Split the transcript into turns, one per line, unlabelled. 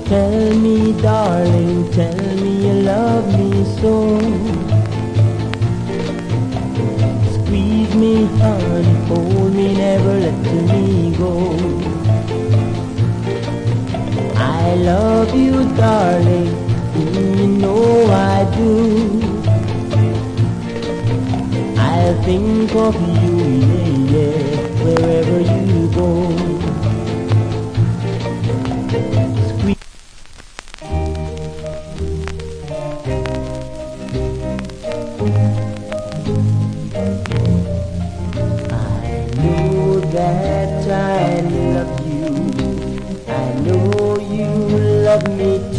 Tell me, darling, tell me you love me so. Squeeze me, honey, hold me, never let me go. I love you, darling, you know I do. I'll think of you, yeah, yeah, wherever you go. That I love you, I know you love me too.